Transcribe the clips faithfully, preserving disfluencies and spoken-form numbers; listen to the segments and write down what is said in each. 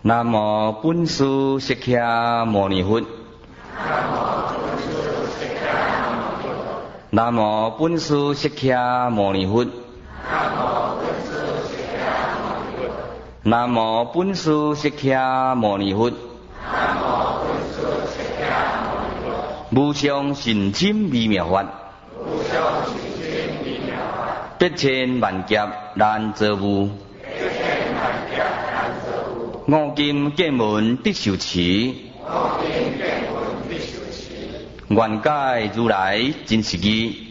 南无本师释迦牟尼佛。南无本师释迦牟尼佛。南无本师释迦牟尼佛。无上甚深微妙法，百千万劫难遭遇。五金见闻必受持，愿解如来真实义。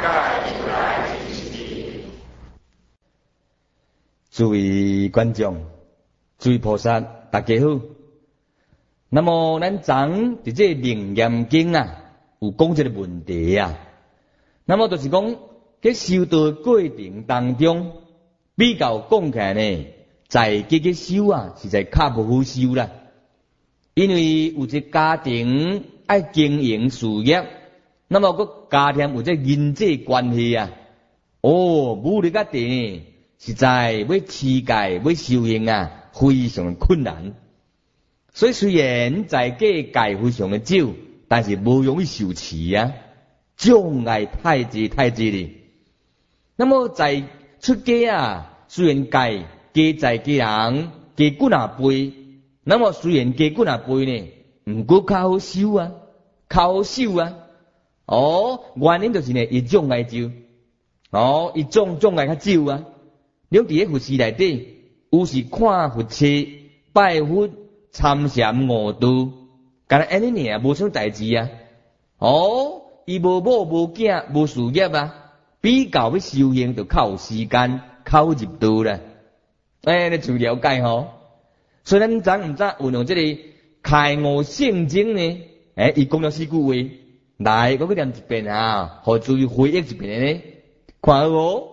诸位观众，诸位菩萨，大家好。那么咱昨伫这《楞严经》啊，有讲一个问题啊。那么就是讲，在修道过程当中，比较讲起来呢，在家嘅修啊，实在较无好修啦。因为有一家庭爱经营事业，那么个家庭有这人际关系啊，哦，武力个地实在要持戒要修行啊，非常困难。所以虽然在家戒非常的少，但是无容易受持啊，障碍太济太济哩。那么在出家啊，虽然戒家在家人家骨啊背，那么虽然家骨啊背呢，唔过较好修啊，较好修啊。哦，原因就是呢，伊障碍少，哦，伊障障碍较少啊。你伫个佛寺内底，有时看佛册、拜佛、参禅悟道，干安尼尔无啥代志啊。哦，伊无某无囝无事业啊，比较要修行就较有时间，较入道啦。哎，你就了解吼。所以咱昨毋知运用这个开悟圣经呢？哎，伊讲了四句话，来，我去念一遍啊，互注意回忆一遍呢。看好无？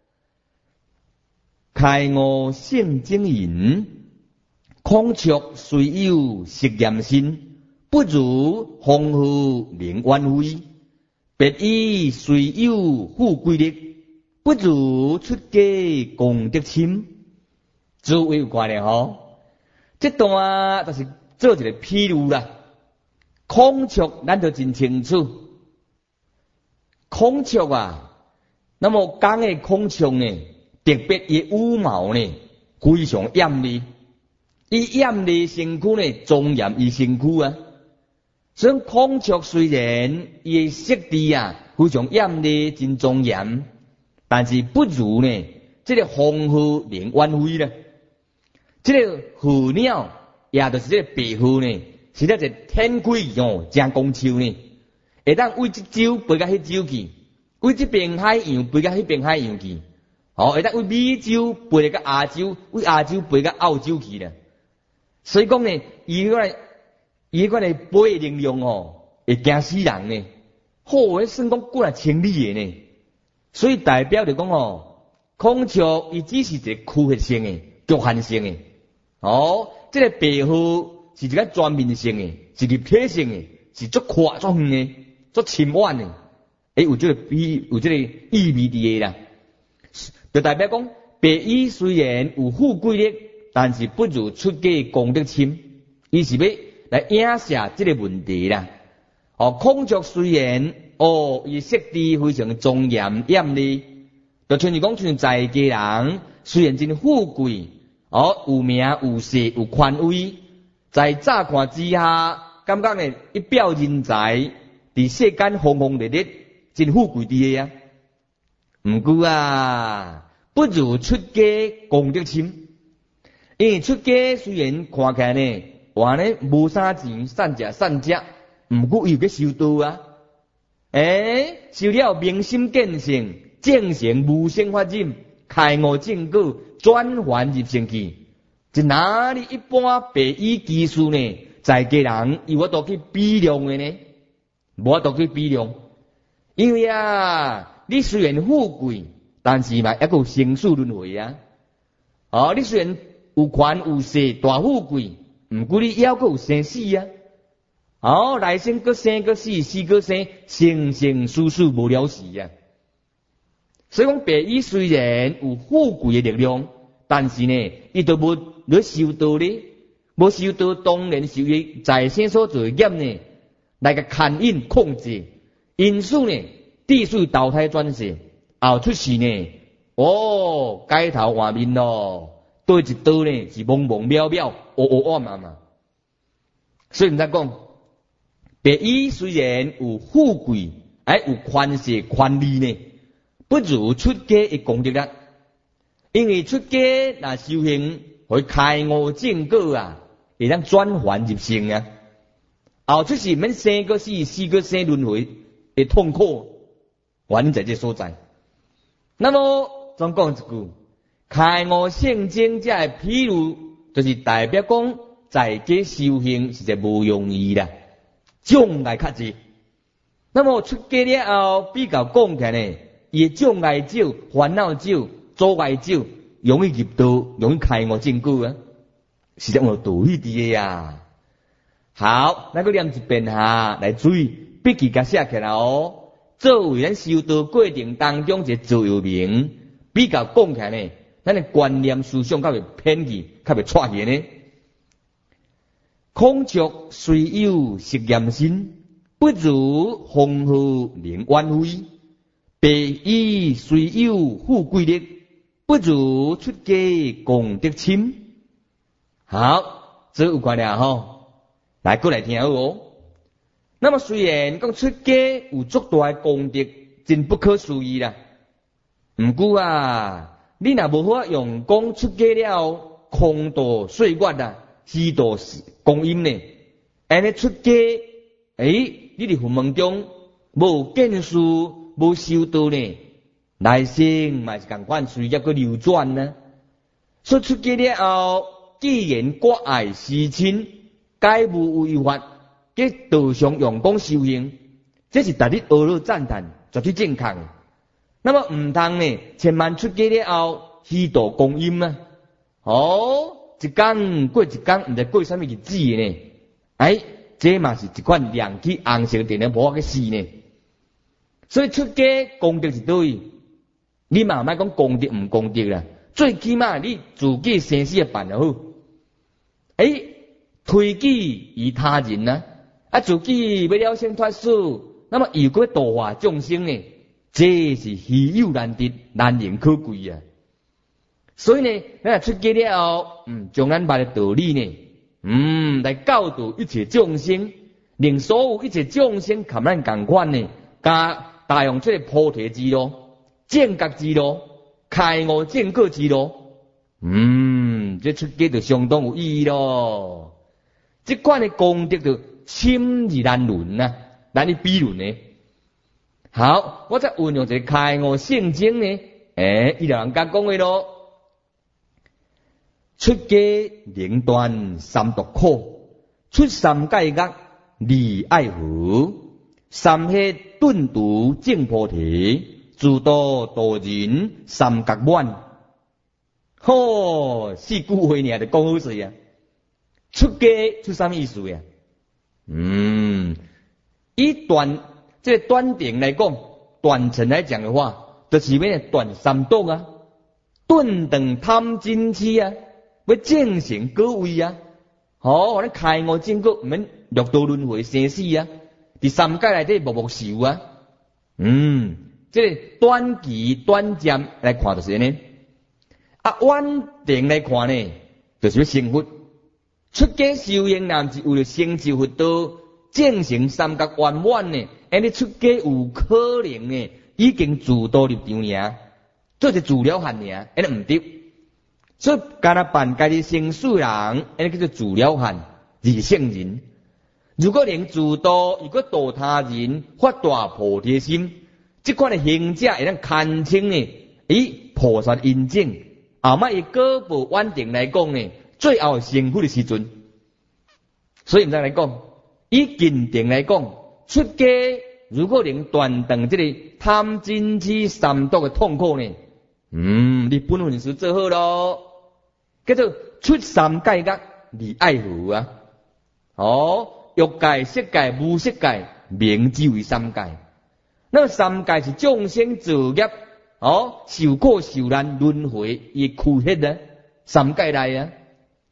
开悟圣经言：孔雀虽有实验心，不如鸿鹄鸣鸾飞；白衣虽有富贵力，不如出家功德深。诸位有看咧吼？这段就是做一个譬如啦。孔雀咱就真清楚，孔雀啊，那么讲的孔雀呢，特别伊羽毛呢非常艳丽，伊艳丽身躯呢庄严伊身躯啊。所以孔雀虽然伊的色地啊非常艳丽真庄严，但是不如呢这个鸿鹄鸣鸾飞呢。这个候鸟，也就是这个白鹄呢，是咧一天龟哦，真讲秋呢，会当为这洲飞到迄洲去，为这边海洋飞到迄边海洋去，哦，会当为美洲飞到亚洲，为亚洲飞到澳洲去咧。所以讲呢，伊个伊个呢飞的能量哦，会惊死人呢。好，迄算讲过来千里的呢。所以代表就讲哦，孔雀伊只是一个区域性的、局限性的。哦，这个白鹄是一个全面性的，是立体性的，是足宽足远的，足深远的。诶，有这个比有这个意味伫个啦。就代表讲，白衣虽然有富贵力，但是不如出家功德深。伊是要来影射这个问题啦。哦，孔雀虽然哦，伊色地非常庄严艳丽，就像是讲像在家人，虽然真富贵。哦，有名有势有权威，在乍看之下，感觉呢一表人才，伫世间轰轰烈烈，真富贵啲个啊。毋过啊，不如出家功德深。因为出家虽然看起来呢，话呢无啥钱，散食散食，毋过又要修道啊。诶，修了明心见性，正成无生法忍。开悟正果，转还入生去，这哪里一般白衣技术呢？在家人有法度去比量的呢？无法度去比量，因为啊，你虽然富贵，但是嘛，还有生死轮回啊。哦，你虽然有权有势大富贵，毋过你还阁有生死啊。哦，来生阁生阁死，死阁生，生生死死无了时啊。所以讲，白衣虽然有富贵的力量，但是呢，伊都无咧修道咧。 无受到当然受于在生所做业呢，来个牵引控制，因此呢，地水投胎转世，后出世呢，哦，改头换面咯，对一道呢是懵懵渺渺，黑黑暗暗嘛。所以人家讲，白衣虽然有富贵，哎，有权势权利呢，不如出家的功德力。因为出家那修行会开悟正果啊，会当转凡入圣啊。后出世免生个死，死个生轮回的痛苦，原因在这所在。那么总讲一句，开悟圣经这的披露，就是代表讲在家修行实在无容易啦，障碍较济。那么出家了后，比较讲起来呢，伊障碍少，烦恼少。阻碍少，容易入道，容易开悟正果啊，是这样道理的呀。好，那个念一遍哈，来注意笔记甲写起来哦。作为咱修道过程当中一个座右铭，比较讲起来呢，咱的观念思想较袂偏激，较袂错去呢。孔雀虽有实验心，不如风和能远飞；白衣虽有富贵力，不如出家功德深。好，这有关了吼，来过来听哦。那么虽然讲出家有足大的功德，真不可思议啦。毋过啊，你若无法用讲出家了空度岁月啊，虚度光阴呢？安尼出家，诶，你伫坟墓中无见识，无修道呢？来生嘛是共款，随业个流转呢。所以出家了后，既然关爱师亲，皆无违法，皆道上用功修行，这是值得阿谀赞叹，绝对正确。那么唔通呢？千万出家了后，虚度光阴啊！哦，一天过一天，唔知过什么日子呢？哎，这嘛是一款亮起红色电灯泡嘅事呢。所以出家功德是对。你嘛莫讲功德唔功德啦，最起码你自己生死办得好。诶，推己于他人啊，啊自己要了生脱死，那么又过度化众生呢？这是稀有难得，难能可贵啊！所以呢，咱出家了后，嗯，将咱捌的道理呢，嗯，来教导一切众生，令所有一切众生含咱共款呢，加大用这个菩提之路。正觉之路，开悟正果之路，嗯，这出家就相当有意义咯。这款的功德就深而难论啊，难以比论呢。好，我再运用一个开悟圣经呢，诶，伊就人家讲的咯。出家灵断三毒苦，出三界恶离爱河，三黑顿度正菩提。自度度人三觉满，吼、哦，四句话呢就讲好势啊！出家出什么意思呀？嗯，以断这个断定来讲，断层来讲的话，就是咩断三毒啊，顿等贪嗔痴啊，要正行果位啊，好、哦，咱开悟正果，唔免六道轮回生死啊，第三界内底默默受啊，嗯。这个短期短暂来看就是呢，啊，稳定来看呢，就是要成佛。出家修行，乃是为了成就佛道，正行三觉圆满呢。安尼出家有可能呢，已经自度入场尔，做一自了汉尔，安尼唔对。所以，干那办家己生死人，安尼叫做自了汉，是圣人。如果能自度，如果度他人，发大菩提心。这款的行者会当看清呢，以菩萨印证，后摆伊果报稳定来讲呢，最后成佛的时阵，所以唔再来讲，以近定来讲，出家如果能断断这个贪嗔痴三毒的痛苦呢，嗯，你本分事做好咯，叫做出三界恶离爱河啊，哦，欲界、色界、无色界，名之为三界。那么三界是众生造业，哦，受苦受难轮回，伊苦hết啊，三界内啊，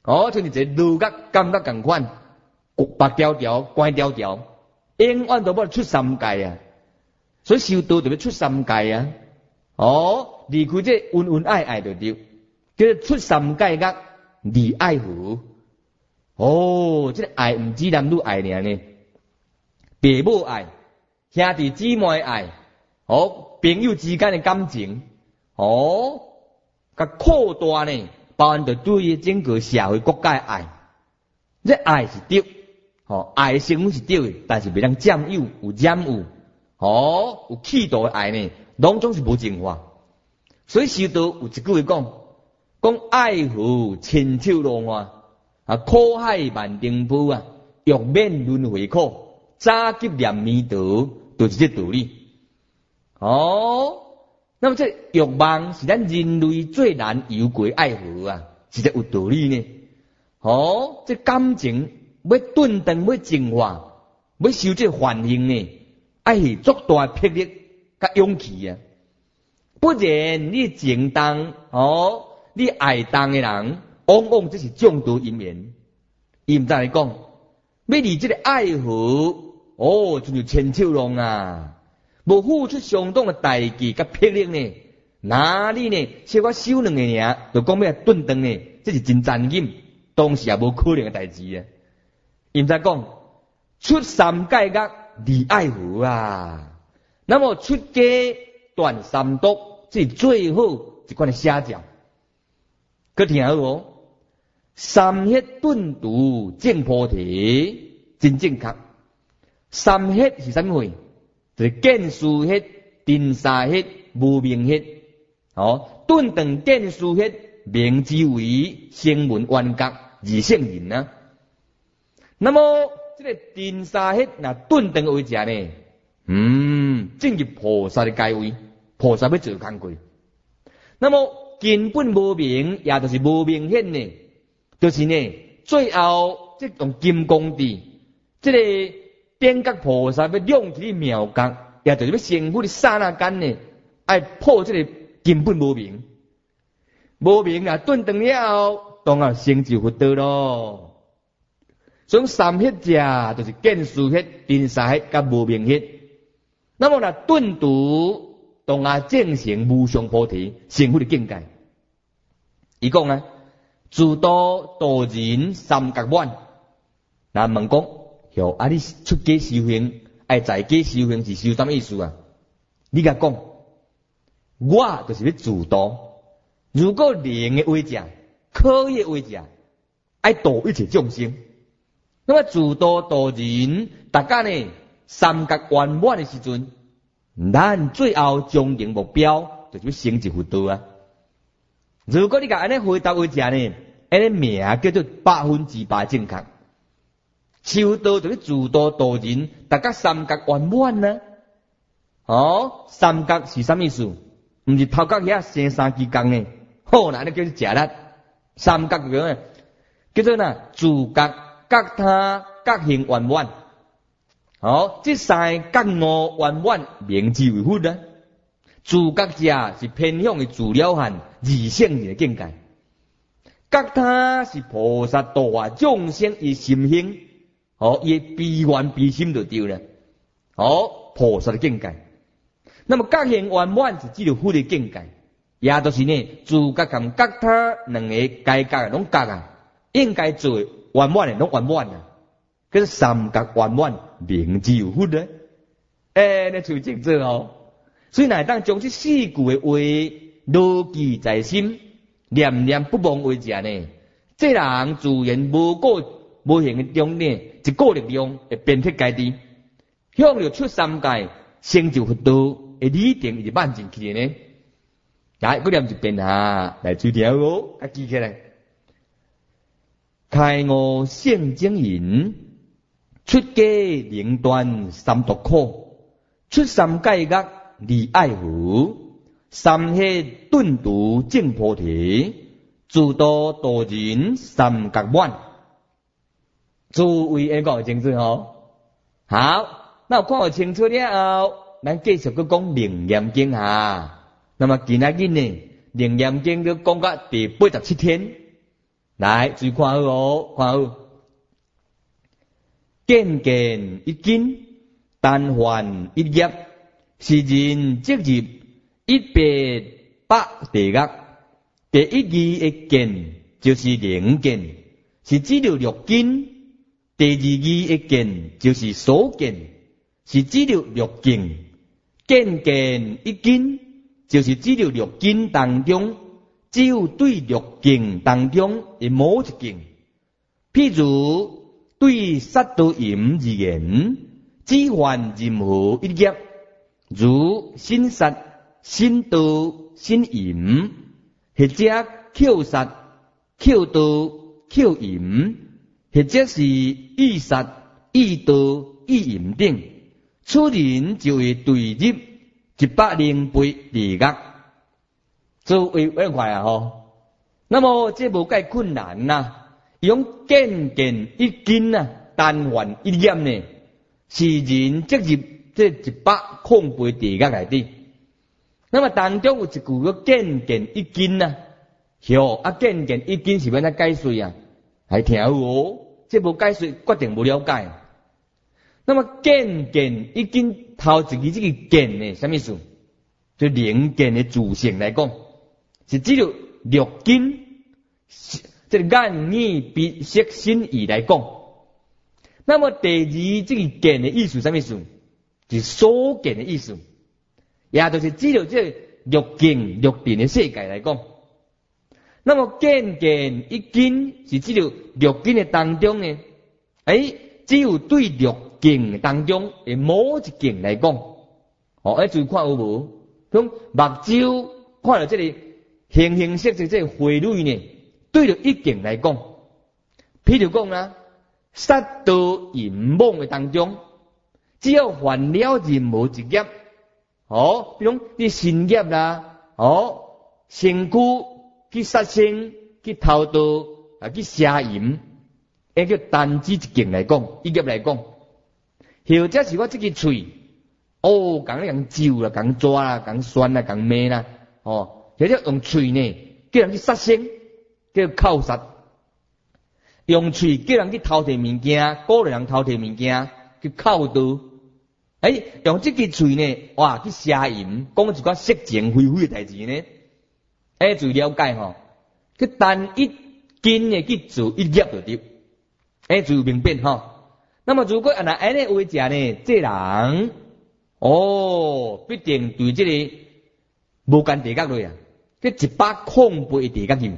哦，就是一个路角感觉同款，白条条、乖条条，永远都无出三界啊！所以修道就要出三界啊！哦，离开这恩恩爱爱就对，叫做出三界角，离爱河。哦，这个爱唔止男女爱尔呢，父母爱、兄弟姊妹爱，哦，朋友之间的感情，哦，甲扩大呢，包含着对整个社会国家的爱。这爱是对，哦，爱的成分是对的，但是袂当占有，有染有，哦，有企图的爱呢，拢总是无净化。所以修道有一句话讲，讲爱河千秋浪花。啊，苦海万重浮啊，欲免轮回苦，早急念弥陀，就是这道理。哦，那么这欲望是咱人类最难游过爱河啊，是这有道理呢。哦，这感情要顿顿要净化，要修这反应呢，爱是足大魄力甲勇气啊。不然你情重哦，你爱重的人。往往这是众多因缘，伊毋知来讲，要离这个爱河，哦，就像千秋浪啊，无付出相当的代价甲魄力呢，哪里呢？小可修两个尔，就讲要顿顿呢，这是真残忍，当时也无可能的代志啊。伊毋知讲，出三界角离爱河啊，那么出家断三毒，这是最好一款的写照。佮听好哦。三业顿度证菩提，真正确。三业是啥物货？就是见思业、定沙业、无明业。哦，顿顿见思业，名之为声闻缘觉二圣人啊。那么这个定沙业那顿顿为者呢？嗯，进入菩萨的阶位，菩萨要做工过。那么根本无明，也就是无明显呢。就是呢，最后这种金刚智，这个点觉菩萨要亮起妙觉，也就是要成佛的刹那间呢，爱破这个根本无明，无明啊，顿顿了后，当然成就佛道咯。所以三业者就是见思业、定沙业、甲无明业。那么呢，顿度当然证成无上菩提，成佛的境界。伊讲啊。自度度人三觉满，那问讲，哟，啊你出家修行，爱在家修行是修什么意思啊？你甲讲，我就是要自度。如果灵的为者，可以的为者，爱度一切众生。那么自度度人，大家呢三觉圆满的时阵，咱最后终极目标就是要成就佛道啊。如果你甲安尼回答为者呢，安尼名叫做百分之百正确。修道就是自度度人，大家三觉圆满呢。哦，三觉是啥意思？毋是头壳遐生三支公呢？好，那你叫做食力。三觉叫咩？叫做呐自觉、觉他、觉行圆满。哦，这三觉五圆满，名之为佛啊。自觉者是偏向的自了汉二圣人的境界，觉他是菩萨度化众生以心性，哦，伊悲愿悲心就对了，哦，菩萨的境界。那么觉行圆满是只有佛的境界，也就是呢，自觉跟觉他两个该觉的拢觉啊，应该做圆满的拢圆满啊，叫做三觉圆满，名之有佛啊。诶，你就正做哦。所以乃当将这四句的话牢记在心，念念不忘为者呢，这人自然无过无形的中呢，一股力量会鞭辟家己，向着出三界，成就佛道的理定是万进去的呢。来，我念一遍下来注条哦，啊记起来。开悟圣精引，出家灵断三毒苦，出三界觉。离爱河，三业顿度证菩提，自度度人三觉满。诸位下讲清楚吼。好，那我看好清楚了后，咱继续去讲楞严经哈。那么今仔日呢，楞严经就讲到第八十七天。 来，注意看好哦，看好。见见一根，但还一业，是人即入一百百地狱。第一义的见就是灵见，是指了六根；第二义的见就是所见，是指了六境。见见一根，就是指了六根当中，只有对六境当中的某一境。譬如对杀盗淫二言，只犯任何一业，如sin杀、sin盗、sin淫，或者扣杀、扣盗、扣淫，或者是意杀、意盗、意淫等，此人就会坠入一百零八地狱。作为为快啊吼，那么这无介困难呐、啊。用见见一根啊，但还一业呢，是人即入这一百空八地狱内底。那么当中有一句叫见见一根啊，哟啊见见一根是要怎解释啊？还听有哦，这无解释决定无了解。那么见见一根头一个这个见呢，什么意思？就灵见的主性来讲，是只有六根。这个眼耳鼻舌身意来讲，那么第二这个见的意思什么意思？是所见的意思，也就是只有这六境六定的世界来讲。那么见见一根是只有六境的当中呢，诶，只有对六境当中的某一境来讲，哦，诶，注意看有无？从目睭看到这里形形色色这个花蕊呢？对着一境来讲，譬如讲啦，杀盗淫妄的当中，只要犯了任何一业，哦，比如你身业啦，哦，身躯去杀生、去偷盗啊、去邪淫，那叫单指一境来讲，一业来讲，或者是我这个嘴，哦，讲人揪啦、讲抓啦、讲酸啦、讲骂啦，哦，或者用嘴呢，叫人去杀生。叫靠杀，用嘴叫人去偷摕物件，鼓励人偷摕物件，叫靠盗。哎，用这个嘴呢，哇，去邪淫，讲一寡色情非非的代志呢。哎，注意了解吼，去单一根的去做一业就对。哎，注意明白吼。那么如果按那安尼为食呢，这人哦，必定对这个无间地狱类啊，这一百空八地狱去。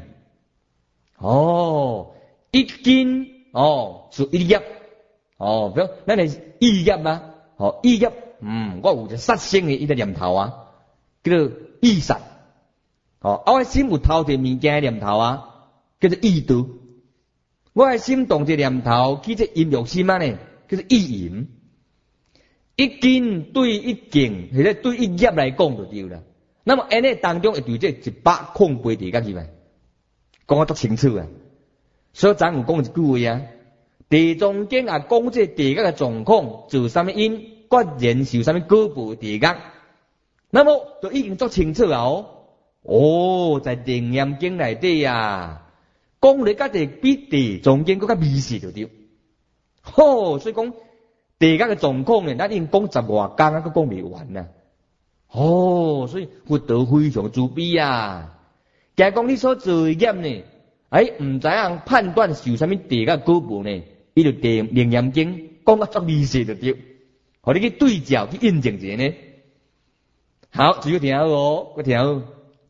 哦，一根哦，做一业哦，比如咱係意業嘛，哦意業，嗯，我有一個殺生嘅一個念頭啊，叫做意殺，哦，我嘅心有偷摕物件嘅念頭啊，叫做意盜，我嘅心動一個念頭，去這淫欲心啊呢，叫做意淫，一根對一境，或者對一業來講就對啦。那麼安尼當中會對這一百空八地獄去咪？講得足清楚啊！所以咱有講一句話啊，地藏經啊講這地獄嘅狀況，做什麼因，決然受什麼果報地獄。那麼就已經足清楚啊！哦，哦，在楞嚴經內底啊，講你家己比地藏經更加微細就對。吼，所以講地獄嘅狀況呢，咱已經講十外講啊，都講未完啊！哦，所以佛道非常慈悲啊！假如講你所做嘅業呢，誒唔知影判斷受什麼地獄果報呢？伊就地楞嚴經講得足微細就對，互你去對照去印證一下呢。好，注意聽好哦，我聽好。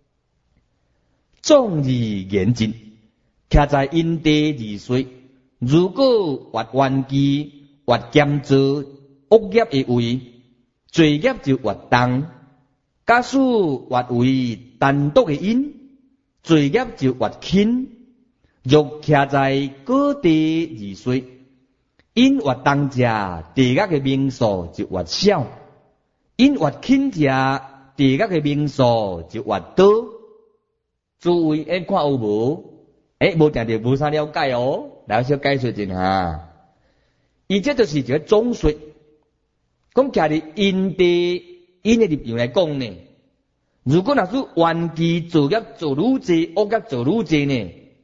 縱而言之，徛在因地而說，如果越頑記越儉做惡業嘅位，罪業就越重；假使越為單獨嘅因，罪業就越輕。若徛在果地而說，因越重者，地獄嘅名數就越少；因越輕者，地獄嘅名數就越多。諸位，誒看有無？誒無定定無啥了解哦，來小解說一下。伊這就是一個總說，講徛喺因地因嘅立場來講呢，如果若是頑記造業做愈濟，惡業做愈濟呢，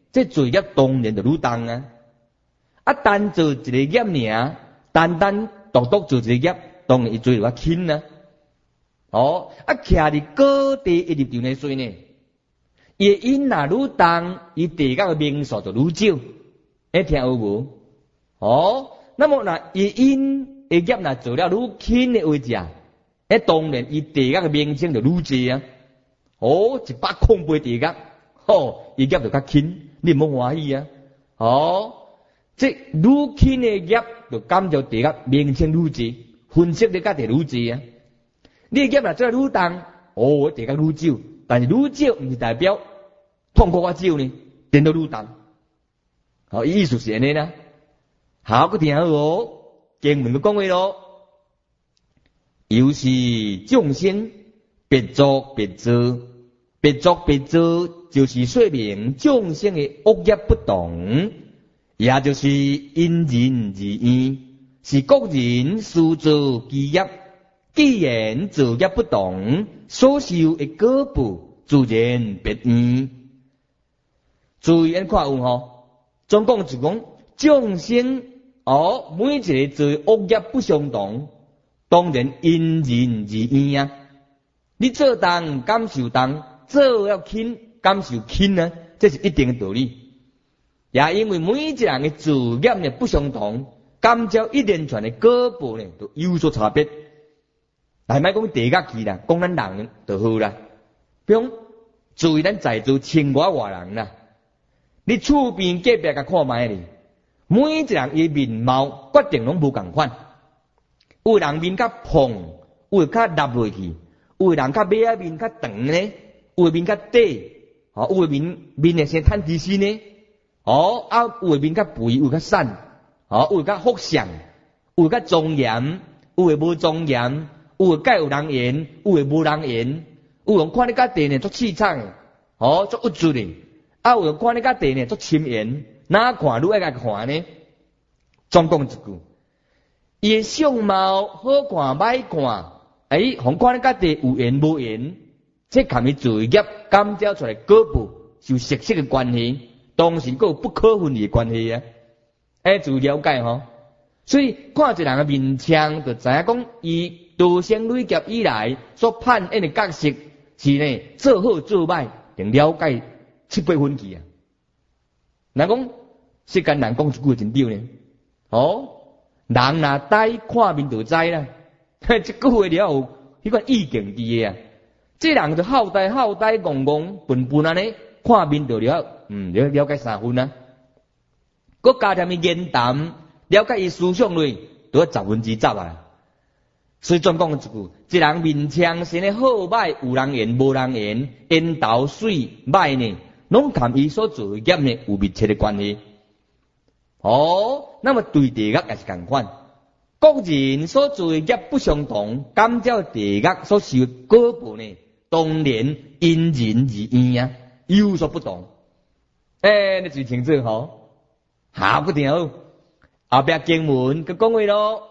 这罪业当然就愈重啊。啊，单做一个业尔，单单独独做一个业，当然伊罪就较轻啊。哦，啊，徛伫各地一立场来说呢，伊因若愈重，伊地角的名数就愈少。哎，听有无？哦，那么若伊因的业若做了愈轻的位置啊，哎，当然伊地角的名声就愈济啊。哦，一百空杯地角，吼，伊业就较轻，你毋好欢喜啊。哦，这愈轻的业就感觉地角名声愈济，分析的价值愈济啊。你业若做愈重，哦，地角愈少，但是愈少毋是代表痛苦较少呢，变到愈重。好，意思是安尼啦。好，佮听好哦，经文佮讲话咯。又是众生别作别做，别作别做，就是说明众生的恶业不同，也就是因人而异，是各人所做其业。既然造业不同，所受的果报自然别异。注意，咱看有吼，总共就讲众生哦，每一个做恶业不相同，当然因人而异啊。你做重感受重，做要轻感受轻啊，这是一定的道理。也因为每一人的造业呢不相同，感召一连串的果报呢都有所差别。但莫讲地角去啦，讲咱人就好啦。比如注意咱在座千外外人啦，你厝边隔壁甲看卖哩，每一人伊面貌决定拢无共款。有人面较胖，有较凹落去，有人较尾仔面较长呢，有面较短，哦，有面面诶先摊低身呢，哦，啊，有面较肥，有较瘦，哦，有较福相，有较庄严，有诶无庄严。有诶，介有人缘；有诶，无人缘。有人看你家地呢，足气场，哦，足有趣哩。啊，有人看你家地呢，足深缘。哪看愈爱甲看呢？总讲一句，伊诶相貌好看歹看，哎，互看你家地有缘无缘，这含伊罪业感召出来果报，是有息息诶关系，当时佫有不可分离诶关系啊。哎，自了解吼。所以看一个人诶面相，就知影讲伊。多生累劫以来所扮演的角色是呢，做好做歹，定了解七八分去啊。人讲世间人讲一句真对呢，哦，人若呆看面就知啦。这句话了有迄款意境伫个啊。这人就好呆好呆，戆戆笨笨安尼，看面就了，嗯，了了解三分啊。佮加添伊言谈，了解伊思想类，都要十分之十啊。所以总讲一句，一人面相生的好歹，有人缘无人缘，缘投水歹呢，拢含伊所做业呢有密切的关系。哦，那么对地角也是同款，各人所做业不相同，感召地角所受果报呢，当然因人而异啊，有所不同。诶、欸，你最清楚吼？好，不听好，后壁经文佮讲话咯。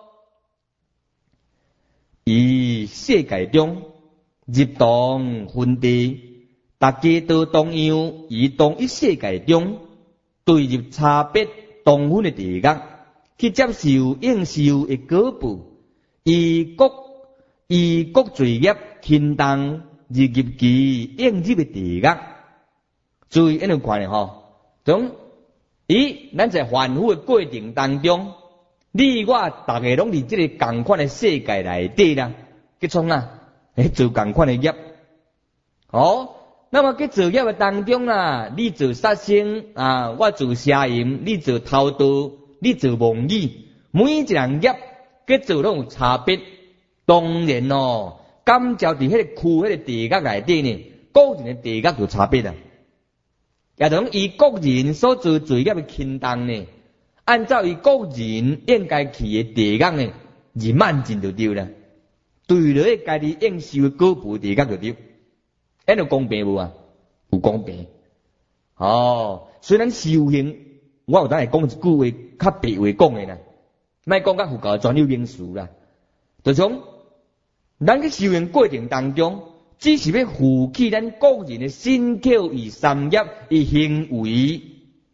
以世界中入同分地，大家都同样以同一世界中对入差别同分的地角，去接受应受的果报，以各以各罪业轻重入入其应入的地角。注意一种看咧吼，从咦，咱在凡夫的过程当中。你我大家拢伫这个同款的世界内底啦，去创啊，诶，做同款的业。哦，那么去做业的当中啦，你做杀生啊，我做邪淫，你做偷盗，你做妄语，每一样业去做拢有差别。当然哦，感召伫迄个区迄个地角内底呢，个人的地角有差别啊。也同以个人所做罪业的轻重呢。按照伊个人应该去的地角呢，而慢进就对啦。对了，家己应受的果报地角就对。迄有公平无啊？有公平。哦，虽然修行，我有当来讲一句话，较白话讲的啦，莫讲较复杂专有名词啦。就从咱去修行过程当中，只是要负起咱个人的身口与三业与行为。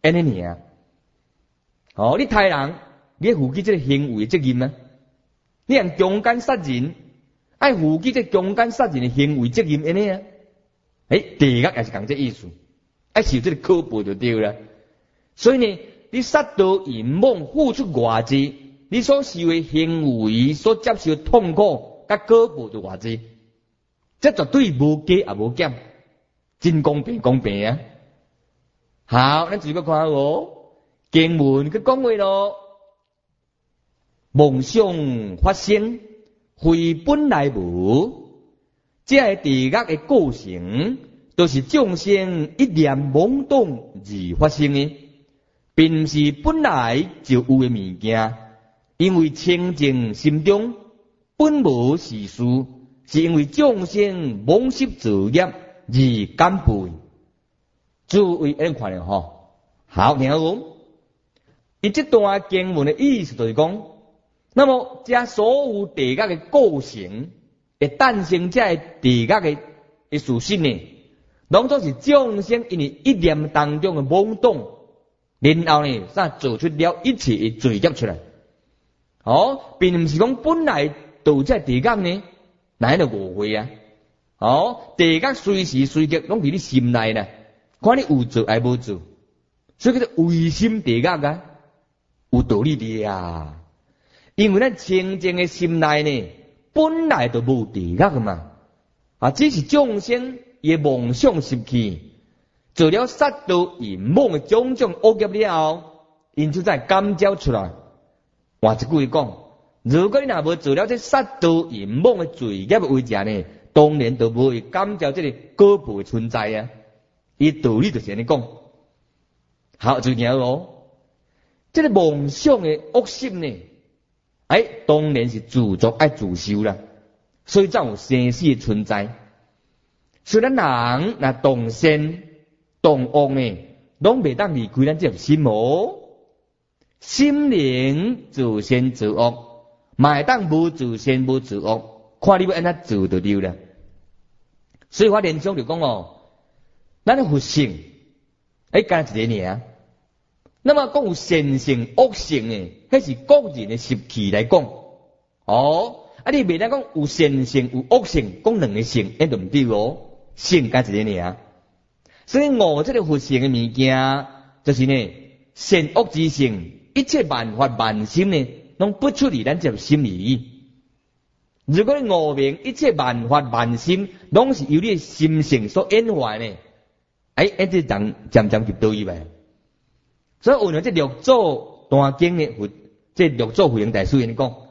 安尼尔。哦，你杀人，你要负起这个行为的责任啊！你用强奸杀人，爱负起这强奸杀人的行为责任安尼啊！诶，地狱也是讲这意思，爱受这个拷贝就对了。所以呢，你杀盗淫妄付出偌济，你所受的行为所接受的痛苦，甲拷贝就偌济，这绝对无加也无减，真公平公平啊！好，咱继续看哦。经文佢讲话咯，梦想发生，非本来无，这个地狱的构成，都是众生一念懵懂而发生的，并不是本来就有的物件。因为清净心中本无是事，是因为众生妄习造业而感背。诸位安看了吼，好，听好。伊这段经文的意思就是讲，那么这所有地狱的构成，会诞生这个地狱的的属性呢，拢都是众生因为一念当中的懵懂，然后呢，才做出了一切的罪业出来。哦，并不是讲本来就这地狱呢，哪能误会啊？哦，地狱随时随刻拢伫你心内呢，看你有做还无做，所以叫做违心地狱啊。有道理的啊，因为咱清净的心内呢，本来就无地狱嘛，啊，只是众生也梦想失去，做了杀盗淫妄的种种恶业了后，因就在感召出来。换一句讲，如果你若无做了这杀盗淫妄的罪业的为者呢，当然就无会感召这个果报的存在啊。伊道理就是安尼讲。好，就听咯。这个梦想的恶心呢，哎，当然是自作爱自受啦，所以才有生死的存在。所以咱人若动善动恶呢，拢袂当离开咱这心哦。心灵自善自恶，嘛会当无自善无自恶，看你要安怎做就对了。所以我联想就讲哦，咱的佛性，哎，干一个尔。那么讲有善性恶性呢，迄是个人的习气来讲。哦，啊你袂当讲有善性有恶性，讲两个性，那就唔对哦。性干一个尔。所以我这个佛性的物件，就是呢善恶之性，一切万法万心呢，拢不出离咱这心里。如果你悟明一切万法万心，拢是由你的心性所演化呢，哎，一直渐渐渐入到伊呗。所以，为了这六祖大经呢，这六祖慧能大师人讲，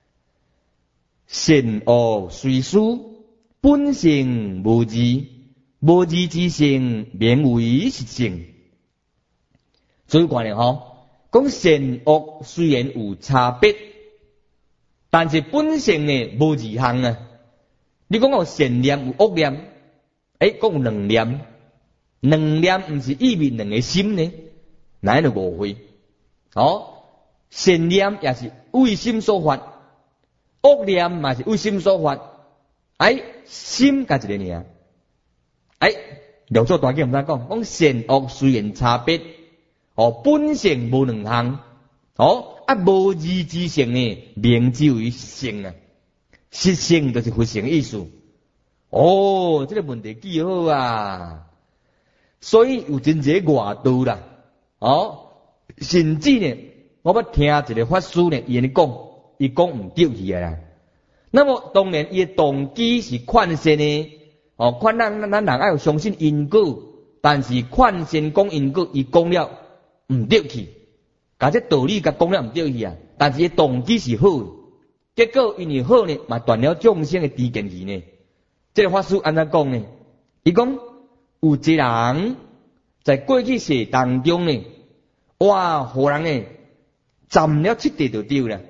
善恶随事，本性无二，无二之性，名为实性。所以讲咧吼，讲善恶虽然有差别，但是本性呢无二项啊。你讲有善念有恶念，诶，讲有两念，两念唔是意味两个心呢？哪能误会？哦，善念也是为心所发，恶念嘛是为心所发。哎，心甲一个尔。哎，六祖大经唔知讲，讲善恶虽然差别，哦，本性无两项。哦，啊无二之性呢，名之为性啊。实性就是佛性意思。哦，这个问题记好啊。所以有真济外道啦。哦，甚至呢，我要听一个法师呢，伊安尼讲，伊讲唔对去啊啦。那么当然，伊的动机是劝善呢，哦，劝咱咱人爱有相信因果，但是劝善讲因果，伊讲了唔对去，甲这道理甲讲了唔对去啊。但是伊动机是好，结果因为好呢，嘛断了众生的知见去呢。这个法师安怎讲呢？伊讲有一人。在过去世当中呢，哇，互人呢占了七地就对了。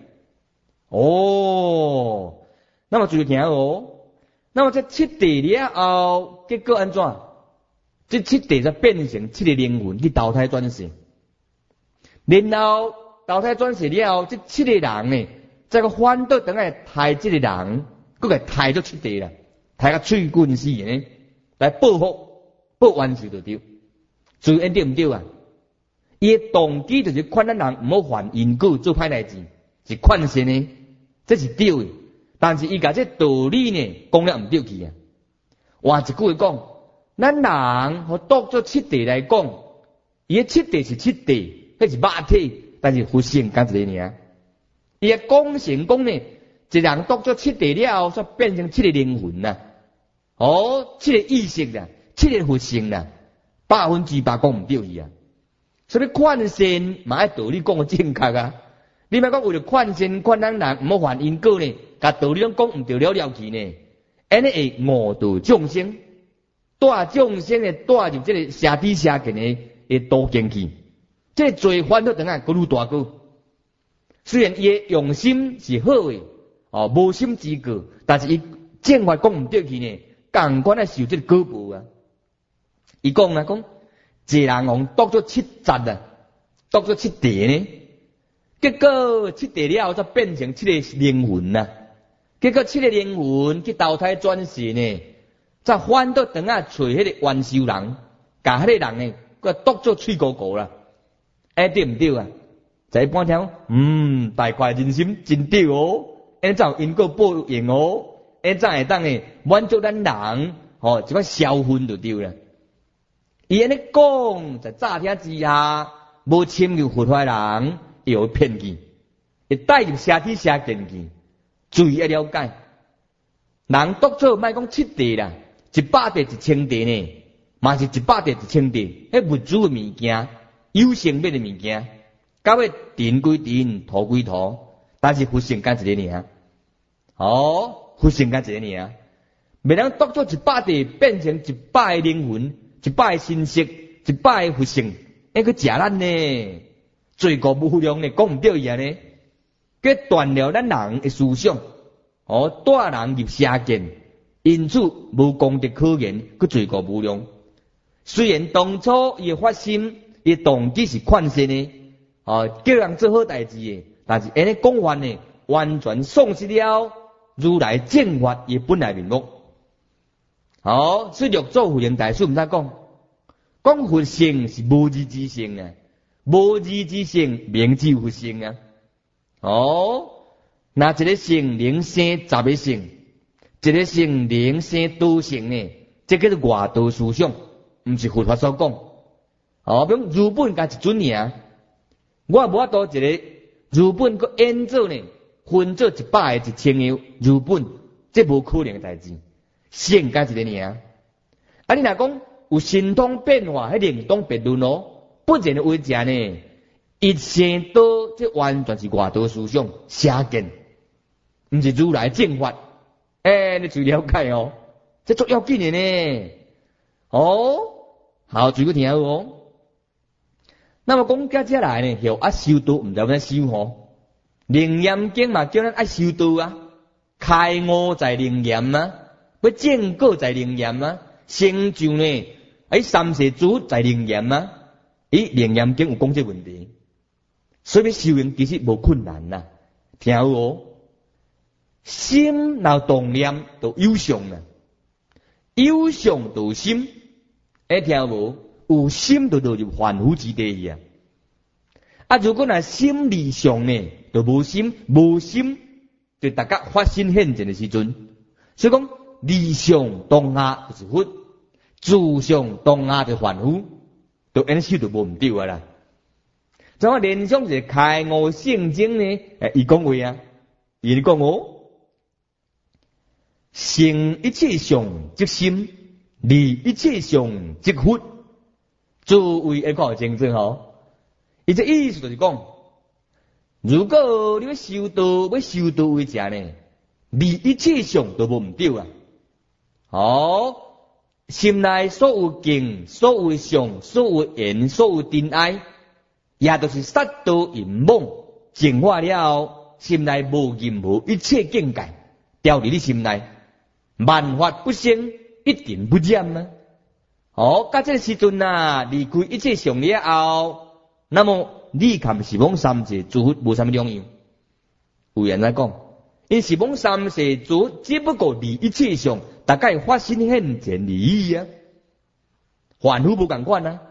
哦，那么注意听哦。那么这七地了后，结果安怎？这七地才变成七个灵魂去投胎转世。然后投胎转世了后，这七个人呢，再个反倒等来抬这个人，佮个抬咗七地啦，抬个水棍死呢，来报复，报冤仇就对。注意对唔对啊？ 伊的动机就是劝咱人唔好犯因果做歹代志，是劝善的，这是对的。但是伊甲这道理呢讲了唔对去啊。换一句话讲，咱人和当作七地来讲，伊的七地是七地，迄是肉体，但是佛性干一个尔。伊的讲成讲呢，一人当作七地了，煞变成七个灵魂呐，哦，七个意识啦，七个佛性啦，百分之百讲唔对去啊。所以劝善嘛爱道理讲个正确啊。你莫讲为了劝善劝咱人唔好犯因果呢，甲道理拢讲唔对了了去呢，安尼会误导众生，带众生诶带入这个邪知邪见诶诶途径去，这罪烦恼等下愈大个。虽然伊诶用心是好诶，哦，无心之过，但是伊正法讲唔对去呢，共款啊受这个果报啊。伊讲啦讲。一人用当作七杂啊，当作七地呢，结果七地了才变成七个灵魂呐、啊。结果七个灵魂去投胎转世呢，才反倒等下找迄个冤仇人，甲迄个人呢，佮当作嘴哥哥啦。哎，对唔对啊？在一般听，嗯，大快人心真对哦，安怎有因果报应哦，安怎会当呢满足咱人，吼、哦，一款消魂就对啦。伊安尼讲，在乍听之下，无深入佛法人，伊会骗去，会带入邪知邪见去，注意要了解。人独做莫讲七地啦，一百地一千地呢，嘛是一百地一千地，迄物主的物件，有生命的物件，到尾尘归尘，土归土，但是佛性干一个尔，哦，佛性干一个尔，袂能独做一百地变成一百个灵魂。一百个信息，一百个佛性，那个食咱呢，罪过无量呢，讲唔对伊啊呢，佮断了咱人的思想，哦，带人入邪见，因此无功德可言，佮罪过无量。虽然当初伊发心，伊动机是劝善的，哦，叫人做好代志的，但是安尼讲法呢，完全丧失了如来正法伊本来面目。好，所以六祖慧能大师毋知讲，讲佛性是无字之性啊，无字之性名之佛性啊。哦，那一个性灵生十个性，一个性灵生多性呢，这叫做外道思想，毋是佛法所讲。哦，比如日本加一尊尔，我无法度一个日本个演做呢，分做一百个、一千个日本，这无可能的代志。性加一个尔，啊！你若讲有神通变化，迄另当别论咯。不然的为者呢，一生都这完全是外道思想邪见，毋是如来正法。哎，你注意了解哦，这足要紧的呢。哦，好，注意听哦。那么讲接下来呢，叫啊修道，毋知要修吼。灵验经嘛，叫咱爱修道啊，开悟在灵验啊。要正果在灵验啊，成就呢？喺三世祖在灵验啊，咦，灵验经有讲这问题，所以修行其实无困难呐。听好哦，心若动念就有相啦，有相就心，哎，听无？有心就落入凡夫之地啊。啊，如果若心离相呢，就无心，无心就大家发心现前的时阵，所以讲。理想当下就是佛，自相当下就凡夫，都安尼修就无唔对啊啦。怎么联想是开悟圣经呢？诶，伊讲话啊，伊讲哦，成一切相即心，离一切相即佛，诸位会看清楚吼。伊这意思就是讲，如果你要修道，要修道为者呢，离一切相都无唔对啊。哦，心内所有境、所有相、所有缘、所有真爱，也就是杀道淫妄净化了，心内无任何一切境界，调伫你心内，万法不生，一定不染啊！哦，到这个时阵啊，离开一切相了后，那么你看是往三界诸佛无啥物两样。有人来讲，因是往三世诸只不过离一切相。大概发心现前利益啊，凡夫不共款啊，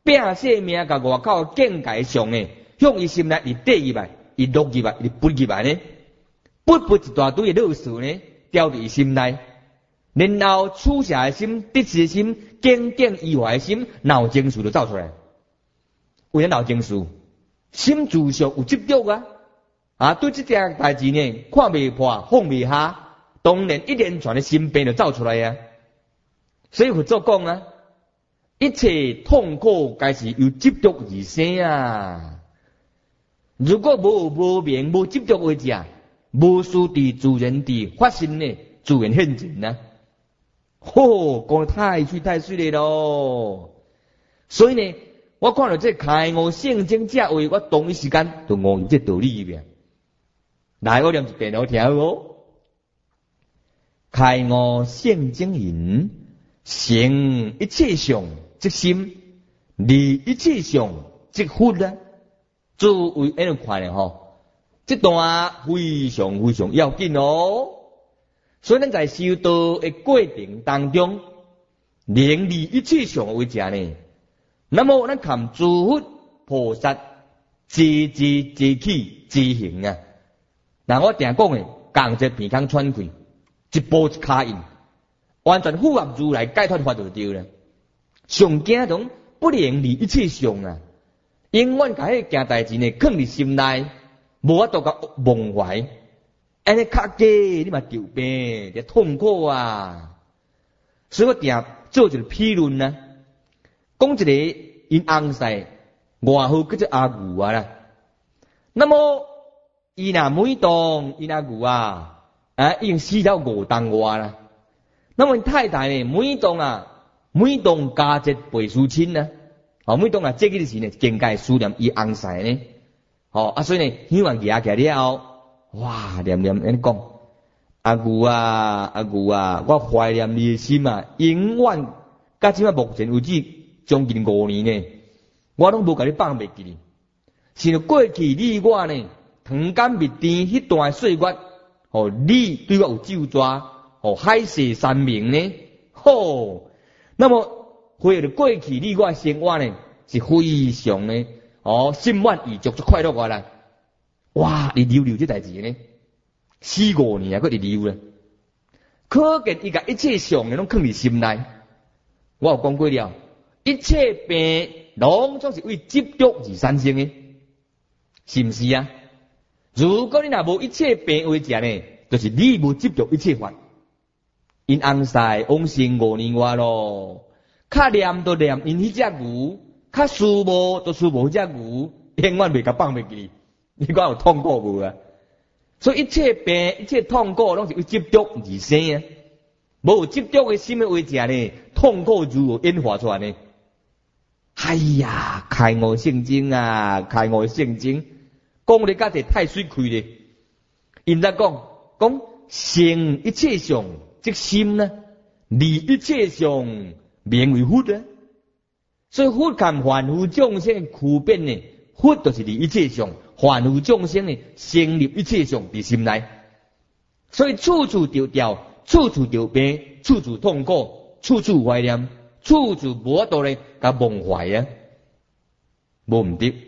摒性命甲外口境界上诶，向伊心内伊缀入来，伊落入来，伊不入来呢？不不一大堆诶乐事呢，掉伫伊心内。然后处下诶心、得志诶心、耿耿于怀诶心、闹情绪就走出来。为啥闹情绪？心自上有执着啊！啊，对这件代志呢，看未破，放未下，当然一连串的心病就走出来啊。所以佛祖讲啊，一切痛苦皆是由执着而生啊。如果无无明、无执着为者，无事伫自然地发生呢，自然现前啊。吼，讲得太水太水了咯！所以呢，我看到这开悟圣经这话，我同一时间就悟入这道理边。来，我念一遍好听哦。开悟圣经云：行一切相即心，离一切相即佛啊！作为安尼看咧吼，这段非常非常要紧哦。所以咱在修道的过程当中，能离一切相为者呢，那么咱看诸佛菩萨自自自起自行啊。嗱，我定讲诶，共一鼻孔喘气，一步一卡印，完全符合如来解脱法就对了。上惊种不能离一切相啊，永远甲迄件代志呢，藏伫心内，无法度甲忘怀。安尼较假，你嘛着病，着痛苦啊！所以我定做一个批论啊，讲一个因翁婿外号叫做阿牛啊啦。那么伊若每当因阿牛啊，啊已经死了五当外啦。那么太太呢，每当啊，每当佳节倍思亲呢，哦，每当啊节日时呢，更加思念伊翁婿呢，哦啊，所以呢，希望行起来了后。哇，念念安尼讲，阿牛啊，阿牛啊，我怀念你的心啊，永远到即摆目前为止将近五年呢，我拢无甲你放袂记哩。是过去你我呢，长间蜜甜迄段岁月，哦，你对我有救抓，哦，海誓山盟呢，吼。那么回到过去你我生活呢，是非常呢，哦，心满意足，就快乐过来。哇！你留留这代志呢，四五年啊，佫你留咧，可见伊甲一切相嘅拢藏伫心内。我有讲过了，一切病拢总是为执着而产生嘅，是毋是啊？如果你若无一切病为者呢，就是你无执着一切法。因翁婿往生五年外咯，较念都念因迄只牛，较思无都思无迄只牛，永远袂甲放袂记。你讲有痛苦无啊？所以一切病、一切痛苦，拢是为执着而生啊！无执着的心的为者呢，痛苦如何演化出来呢？哎呀，开悟圣经啊，开悟圣经，讲你家己太水开咧。因在讲讲成一切相即心呢，离一切相名为佛啊。所以佛看凡夫众生的区别呢，佛就是离一切相。凡夫众生呢，成立一切相伫心内，所以处处着掉，处处着病，处处痛苦，处处怀念，处处无法度咧甲忘怀啊，无毋对。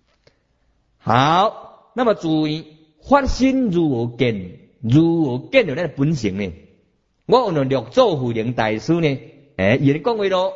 好，那么注意发心如何见，如何见到咱本性呢？我有两六祖慧能大师呢，诶，伊咧讲话咯，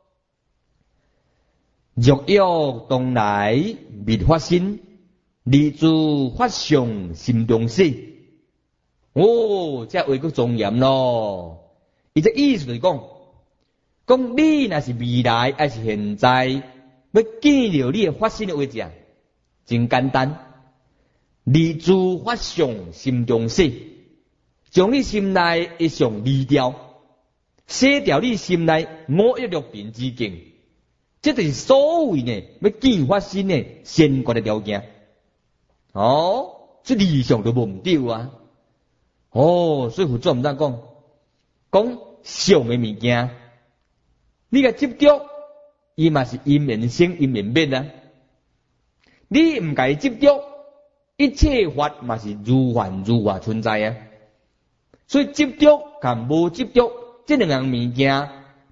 若有当来密发心。立住法上心中事，哦，这话佫庄严咯。伊这意思就是讲，讲你若是未来还是现在，要见到你的法心的位置，真简单。立住法上心中事，将你心内一项离掉，洗掉你心内五欲六尘之境，这就是所谓呢要见法心的先决的条件。哦，这理想都无唔对啊！哦，所以佛祖唔当讲，讲相的物件，你个执着，伊嘛是因缘生因缘灭啊！你唔该执着，一切法嘛是如幻如化存在啊！所以执着甲无执着，这两样物件，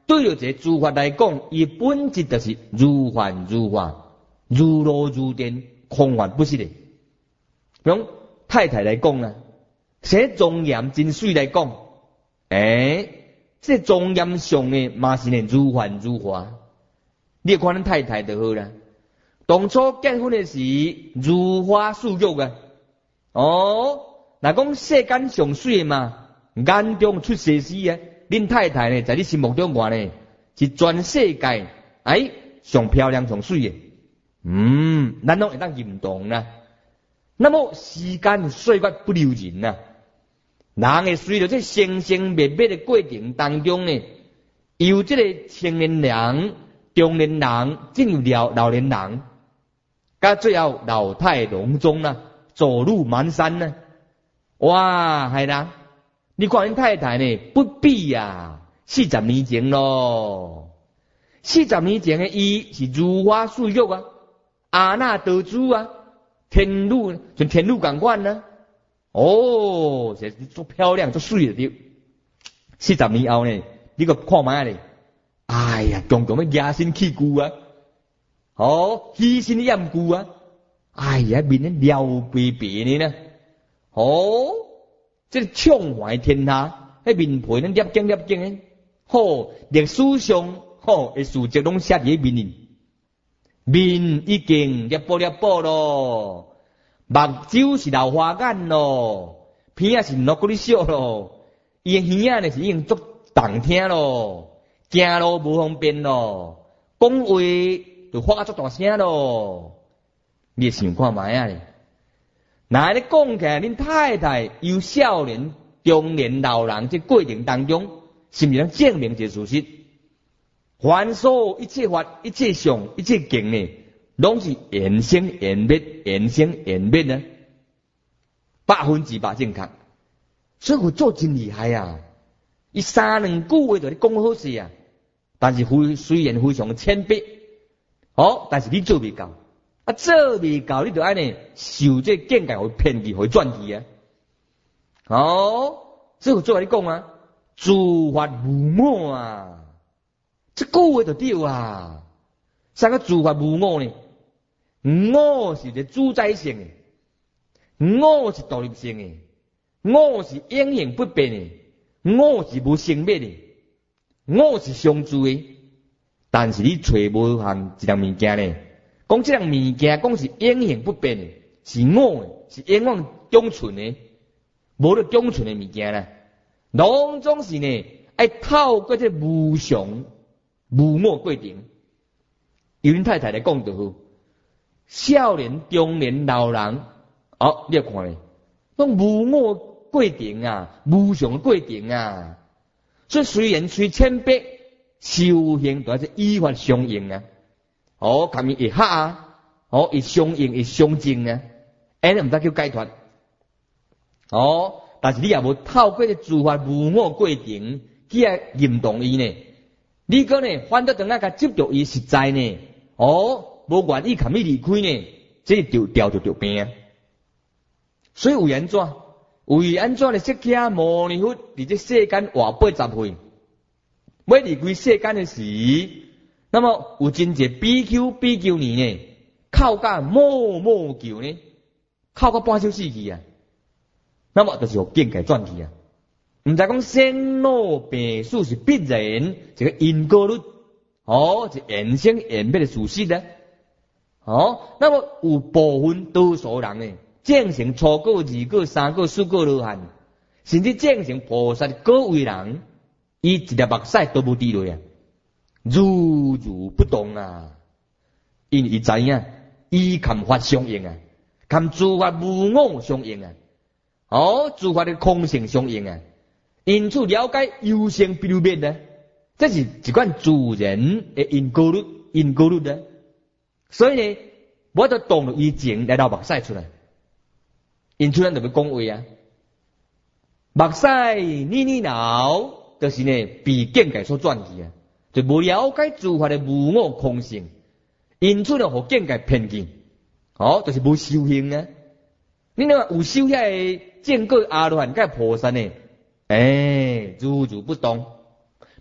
对着一个诸法来讲，伊本质就是如幻如化，如露如电，空幻不实的。比如太太来讲啊，写庄严真水来讲，诶，这庄严上呢嘛是呢如幻如化。你看咱太太就好啦，当初结婚的时如花似玉啊，哦，若讲世间上水的嘛，眼中出西施啊，恁太太呢，在你心目中话呢，是全世界哎上漂亮上水的，嗯，咱拢会当认同啦。那么时间岁月不留人呐、啊，人会随着这生生灭灭的过程当中呢，由这个青年人、中年人进入老老年人，到最后老态龙钟啦，走入蹒跚呢。哇，系啦，你看恁太太呢，不比啊，四十年前咯，四十年前的伊是如花似玉啊，阿那得珠啊。天路像天路共款呢，哦，是足漂亮足水的对。四十年后呢，你个看卖咧，哎呀，强强要压身气骨啊，哦，牺牲厌骨啊，哎呀，面咧撩白白呢呢，哦，这畅怀天下，迄面皮咧粒晶粒晶的，吼，历史上吼的事迹拢写伫面里。面已经粒波粒波咯，目睭是流花眼咯，鼻仔是落嗰啲笑咯，伊耳仔呢是已经足动听咯，行路无方便咯，讲话就发啊足大声咯。你想看卖啊？那你讲起来，恁太太由少年、中年、老人这过程当中，是毋是能证明这事实？凡所一切法、一切相、一切境呢，拢是缘生缘灭、缘生缘灭呢，百分之百正确。所以佛祖真厉害啊！伊三两句话就咧讲好势啊，但是非虽然非常谦卑，哦，但是你做未到，啊，做未到，你就安尼受这境界互骗去、互转去啊！哦，所以佛祖来讲啊，诸法无我啊。这句话就对啊！啥个诸法无我呢？我是一个主宰性的，我是独立性的，我是永恒不变的，我是无生灭的，我是相助的。但是你找无项一样物件呢？讲这样物件，讲是永恒不变的，是我的，是永远永存的，无得永存的物件啦。拢总是呢，爱透过这无常。无我过程，由恁太太来讲就好。少年、中年、老人，哦，你要看咧，拢无我过程啊，无常过程啊。所以虽然虽谦卑，修行都还是依法相应啊。哦，他们一合啊，哦，一相应一相正啊，安尼唔得叫解脱。哦，但是你也无透过这诸法无我过程去来认同伊呢。你个呢，反倒等下甲执着伊实在呢，哦，无愿意含伊离开呢，这就掉就着病。所以为安怎？为安怎呢？释迦牟尼佛伫这世间活八十岁，要离开世间的时，那么有真济比丘比丘尼呢，靠甲默默求呢，靠甲半小死去啊，那么就是有境界转去啊。唔知讲生老病死是必然一个因果律，哦，是缘生缘灭的事实呢。哦，那么有部分多数人呢，正成初果、二果、三果、四果罗汉，甚至正成菩萨果位人，伊一粒目屎都无滴落啊，如如不动啊，因伊知影，伊含法相应啊，含诸法无我相应啊，哦，诸法的空性相应啊。因此了解有生必有灭呢，这是一款自然的因果律，因果律呢。所以呢，我就动了以前来到目屎出来，因此咱就要讲话啊。目屎呢呢闹，就是呢被境界所转去啊，就无了解诸法的无我空性，因此呢，互境界骗去，哦，就是无修行呢。你那有修遐个正果阿罗汉甲菩萨呢？哎，如如不动，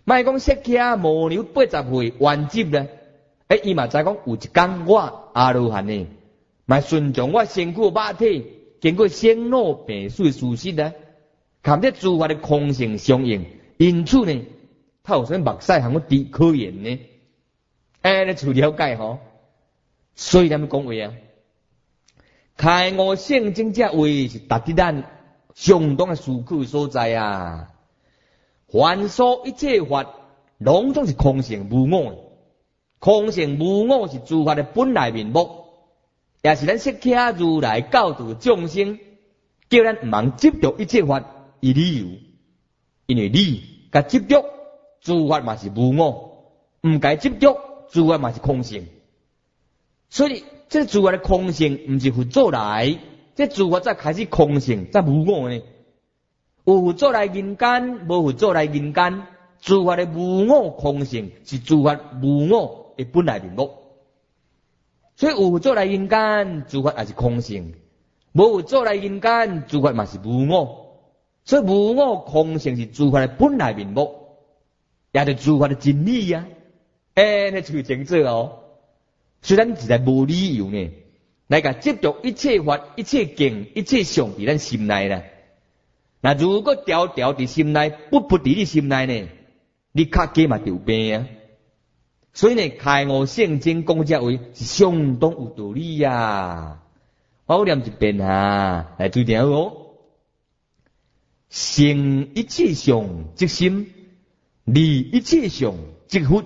莫讲设起啊无牛八十岁完结咧，诶，伊嘛知讲有一天我阿罗汉呢，嘛顺从我身躯肉体经过生老病死的事实啊，含这诸法的空性相应，因此呢，他有啥目屎含我滴可言呢？诶，你处了解吼？所以咱们讲话啊，开悟圣经者为是达伫咱相当的思考所在啊。凡所一切法，拢总是空性无我的，空性无我是诸法的本来面目，也是咱释迦如来教导众生，叫咱唔通执着一切法以理由，因为你甲执着诸法嘛是无我，唔该执着诸法嘛是空性。所以，这诸法的空性唔是佛祖来，这诸法才开始空性，才无我呢。有佛祖来人间，无佛祖来人间，诸法的无我空性是诸法无我的本来面目。所以有佛祖来人间，诸法也是空性；无佛祖来人间，诸法嘛是无我。所以无我空性是诸法的本来面目，也是诸法的真理呀、啊。诶、欸，你就清楚哦。虽然实在无理由呢，来甲执着一切法、一切境、一切相伫咱心内啦。那如果条条伫心内，不不伫你心内呢，你较加嘛就病啊。所以呢，开悟圣经讲这话是相当有道理呀、啊。我有念一遍啊，来注定哦。生一切相即心，离一切相即佛。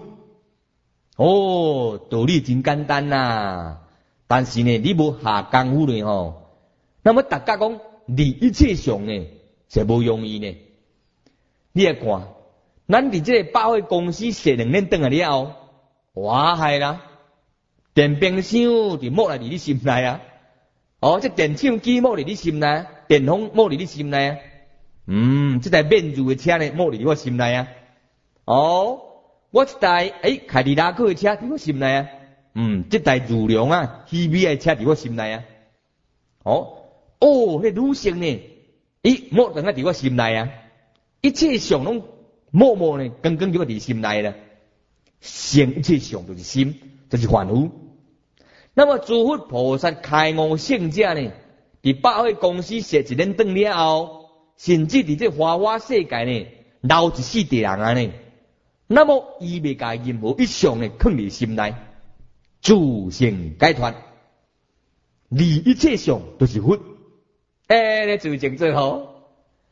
哦，道理真简单呐、啊，但是呢，你无下功夫呢吼。那么大家讲离一切相呢，是无容易呢。你来看，咱伫这个百货公司踅两年转来了后，哇害啦，电冰箱就摸来伫你心内啊。哦，这电唱机摸伫你心内，电风摸伫你心内啊。嗯，这台免入的车呢，摸伫我心内啊。哦。我一台诶凯迪拉克的车伫我心内啊，嗯，这台儒良啊 T V I 的车伫我心内啊，哦哦，迄女性呢，伊莫等下伫我心内啊，一切相拢默默呢，刚刚就伫心内啦，生一切相就是心，就是凡夫。那么诸佛菩萨开悟圣者呢，伫百货公司踅一年转了后，甚至伫这花花世界呢，留一世地人啊呢。那么，伊未甲任何一项呢，放伫心内，自性解脱，离一切相都是佛。诶、欸，你做正做好，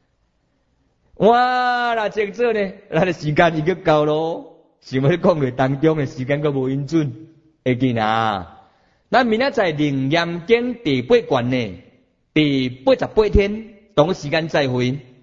哇，那正做呢，咱的时间已经够咯。想要讲话当中的时间阁无允准，会记啊？咱明仔载楞严经第八卷呢，第八十八天，同时间再会。